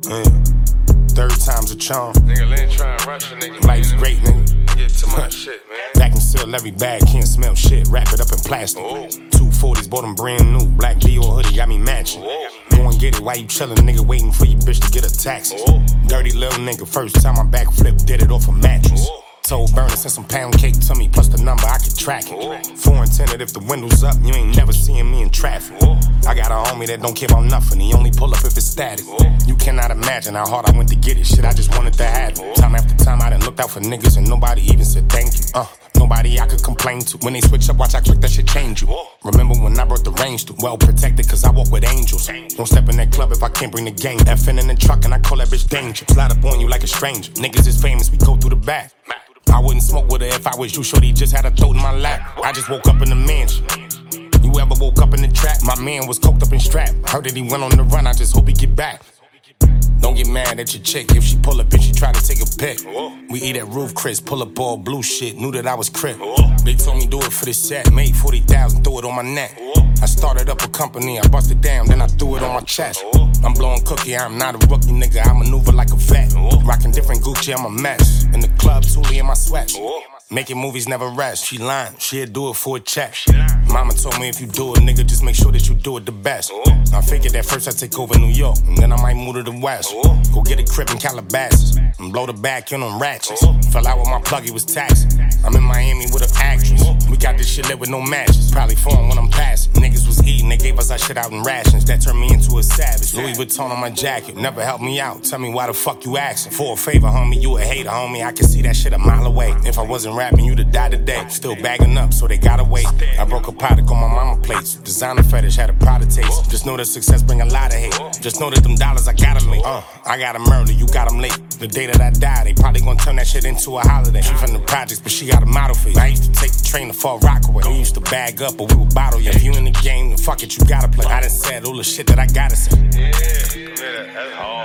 Third time's a charm. Nigga, Lynn try and rush a nigga. Life's great, nigga. Get too much shit, man. Back and seal every bag, can't smell shit. Wrap it up in plastic. 240s, bought them brand new. Black Dior hoodie, got me matching. Go and get it while you chillin', nigga, waiting for your bitch to get a taxi. Dirty little nigga, first time I backflip, did it off a mattress. Told Burner, send some pound cake to me, plus the number, I can track it. Foreign tenant, if the window's up, you ain't never seeing me in traffic. I got a homie that don't care about nothing, he only pull up if it's static. You cannot imagine how hard I went to get it, shit, I just wanted to have it. Time after time, I done looked out for niggas and nobody even said thank you. Nobody I could complain to. When they switch up, watch I click, that shit change you. Remember when I brought the range through? Well protected, cause I walk with angels. Don't step in that club if I can't bring the gang. Effing in the truck and I call that bitch danger. Slide up on you like a stranger. Niggas is famous, we go through the back. I wouldn't smoke with her if I was you, shorty just had a throat in my lap. I just woke up in the mansion. You ever woke up in the trap? My man was coked up and strapped. Heard that he went on the run, I just hope he get back. Don't get mad at your chick if she pull up and she try to take a pic. We eat at Roof Chris, pull up all blue shit, knew that I was crip. They told me do it for the set, made 40,000, threw it on my neck. I started up a company, I busted down, then I threw it on my chest. I'm blowing cookie, I'm not a rookie, nigga, I maneuver like a vet. Rockin' different Gucci, I'm a mess. In the club, Tuli in my sweats. Making movies never rest, she lying, she'll do it for a check. Mama told me if you do it, nigga, just make sure that you do it the best. I figured that first I take over New York, and then I might move to the west. Go get a crib in Calabasas, and blow the back in on ratchets. Fell out with my plug, he was taxing. I'm in Miami with an actress. We got this shit lit with no matches, probably foreign when I'm passing. Niggas was eating, they gave us our shit out in rations. That turned me into a savage. Louis Vuitton on my jacket, never helped me out. Tell me why the fuck you asking? For a favor, homie, you a hater, homie. I can see that shit a mile away. If I wasn't rapping, you'd have died today. Still bagging up, so they gotta wait. I broke a product on my mama plates. Designer fetish, had a product taste. Just know that success bring a lot of hate. Just know that them dollars I gotta make. I gotta murder, you got them late. The day that I die, they probably gonna turn that shit into a holiday. She from the projects, but she got a model face. I used to take the train to Far Rockaway. We used to bag up, but we would bottle ya. If you in the game, then fuck it, you gotta play. I done said all the shit that I gotta say. Yeah, that's hard.